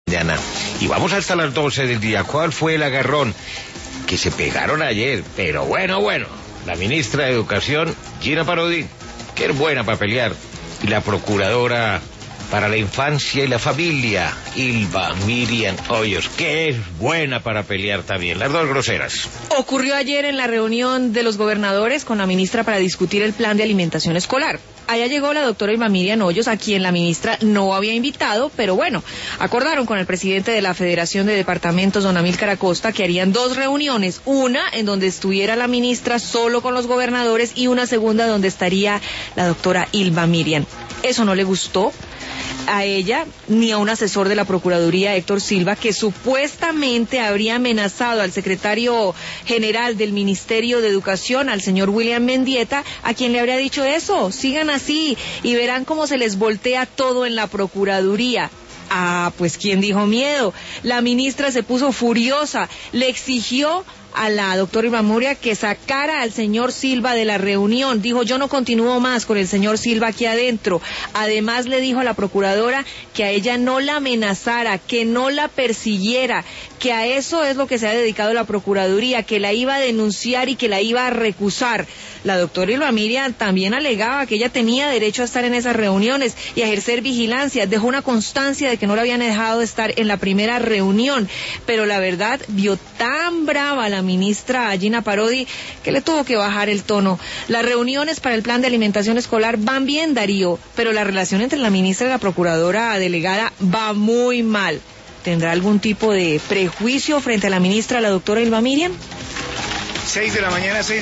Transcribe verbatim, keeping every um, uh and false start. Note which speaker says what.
Speaker 1: Mañana. Y vamos hasta las doce del día. ¿Cuál fue el agarrón que se pegaron ayer? Pero bueno, bueno. La ministra de Educación, Gina Parodi, que es buena para pelear. Y la procuradora para la infancia y la familia, Ylva Miriam Hoyos, que es buena para pelear también. Las dos groseras.
Speaker 2: Ocurrió ayer en la reunión de los gobernadores con la ministra para discutir el plan de alimentación escolar. Allá llegó la doctora Ylva Miriam Hoyos, a quien la ministra no había invitado, pero bueno, acordaron con el presidente de la Federación de Departamentos, don Amílcar Acosta, que harían dos reuniones, una en donde estuviera la ministra solo con los gobernadores y una segunda donde estaría la doctora Ylva Miriam. Eso no le gustó a ella ni a un asesor de la Procuraduría, Héctor Silva, que supuestamente habría amenazado al secretario general del Ministerio de Educación, al señor William Mendieta, a quien le habría dicho eso: sigan así y verán cómo se les voltea todo en la Procuraduría. Ah, pues ¿quién dijo miedo? La ministra se puso furiosa, le exigió a la doctora Ylva Miriam que sacara al señor Silva de la reunión. Dijo: yo no continúo más con el señor Silva aquí adentro. Además le dijo a la procuradora que a ella no la amenazara, que no la persiguiera, que a eso es lo que se ha dedicado la Procuraduría, que la iba a denunciar y que la iba a recusar. La doctora Ylva Miriam también alegaba que ella tenía derecho a estar en esas reuniones y a ejercer vigilancia. Dejó una constancia de que no la habían dejado estar en la primera reunión, pero la verdad vio tan brava la ministra Gina Parodi que le tuvo que bajar el tono. Las reuniones para el plan de alimentación escolar van bien, Darío, pero la relación entre la ministra y la procuradora delegada va muy mal. ¿Tendrá algún tipo de prejuicio frente a la ministra, la doctora Ylva Miriam?
Speaker 3: Seis de la mañana, seis